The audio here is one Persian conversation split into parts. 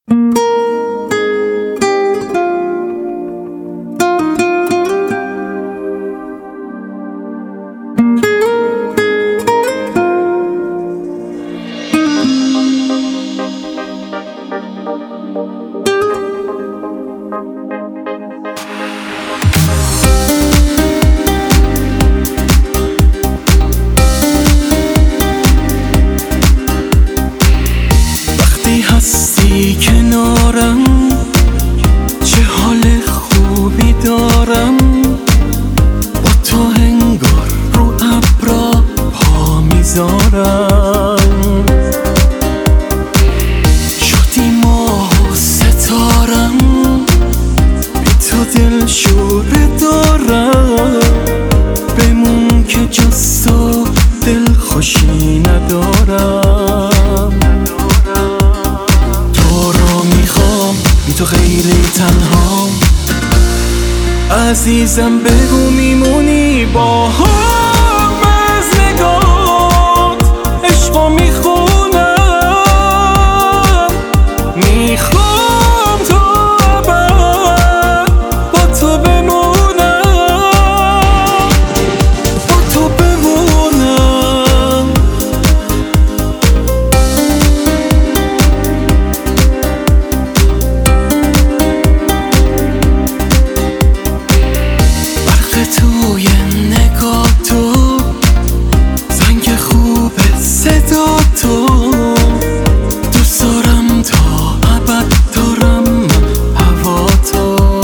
هستی کنارم چه حال خوبی دارم، با تو انگار رو ابرا پا میذارم. شدی ماه و ستارم، بی تو دل شوره دارم، بمون که جز تو دل خوشی ندارم. بی تو خیلی تنها عزیزم، بگو میمونی با هم از نگات عشقو میخونم، میخوام تا ابد با تو بمونم، با تو بمونم. توی نگاه تو، زنگ خوب صدا تو، دوست دارم تا ابد دارم هوا تو.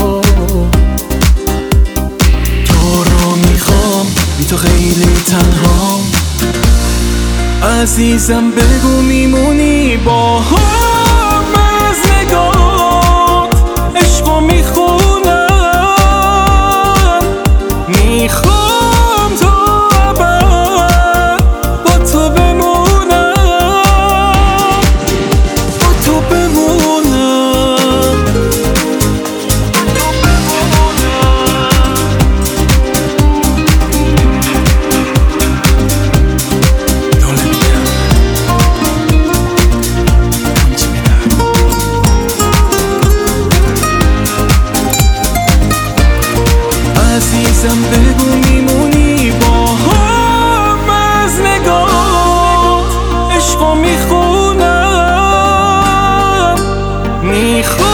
تو رو میخوام بی تو خیلی تنها عزیزم، بگو میمونی با هم از نگات عشقو میخونم، میخوام تا ابد با تو بمونم، با تو بمونم. عزیزم بگو میمونی با هم از نگات عشقو میخونم،